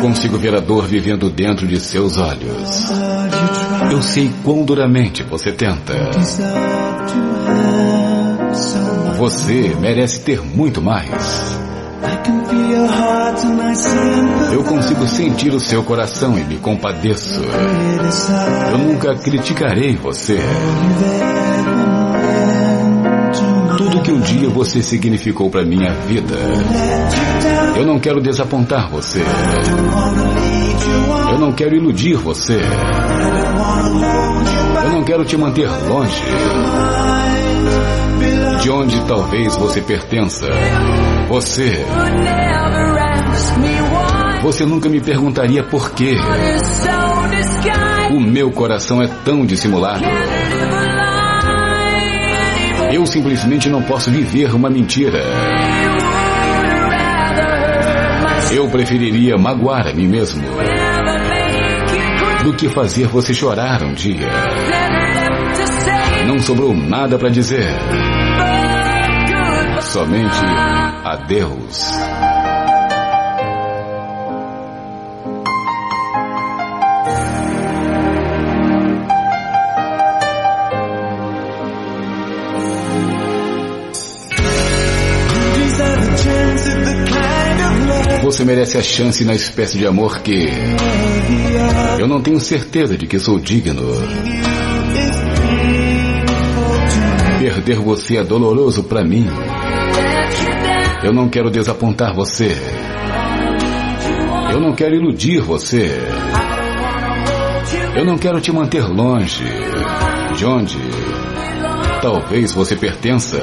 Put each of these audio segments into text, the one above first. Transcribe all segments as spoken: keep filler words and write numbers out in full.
consigo ver a dor vivendo dentro de seus olhos. Eu sei quão duramente você tenta. Você merece ter muito mais. Eu consigo sentir o seu coração e me compadeço. Eu nunca criticarei você. Tudo que um dia você significou para minha vida. Eu não quero desapontar você. Eu não quero iludir você. Eu não quero te manter longe. De onde talvez você pertença. Você. Você nunca me perguntaria por quê. O meu coração é tão dissimulado. Eu simplesmente não posso viver uma mentira. Eu preferiria magoar a mim mesmo do que fazer você chorar um dia. Não sobrou nada para dizer. Somente adeus. Você merece a chance na espécie de amor que eu não tenho certeza de que sou digno. Perder você é doloroso para mim. Eu não quero desapontar você. Eu não quero iludir você. Eu não quero te manter longe. De onde talvez você pertença.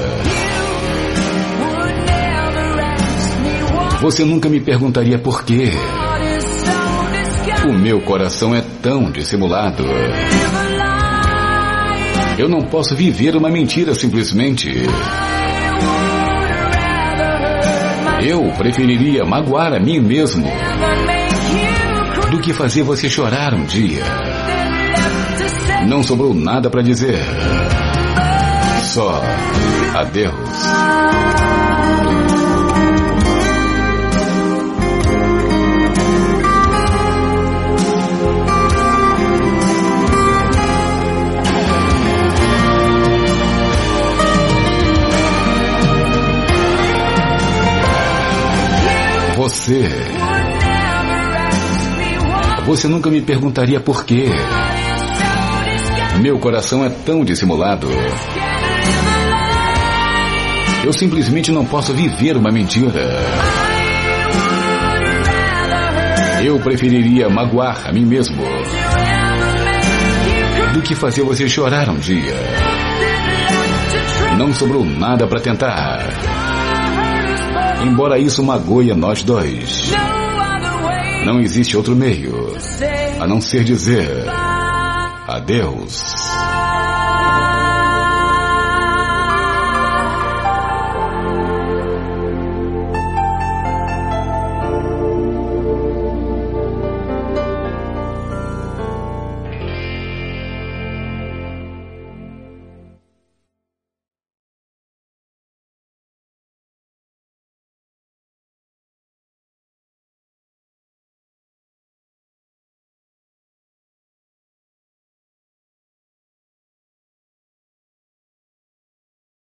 Você nunca me perguntaria por quê. O meu coração é tão dissimulado. Eu não posso viver uma mentira simplesmente. Eu preferiria magoar a mim mesmo do que fazer você chorar um dia. Não sobrou nada para dizer. Só adeus. Você. Você nunca me perguntaria por quê. Meu coração é tão dissimulado. Eu simplesmente não posso viver uma mentira. Eu preferiria magoar a mim mesmo do que fazer você chorar um dia. Não sobrou nada para tentar. Embora isso magoe a nós dois, não existe outro meio a não ser dizer adeus.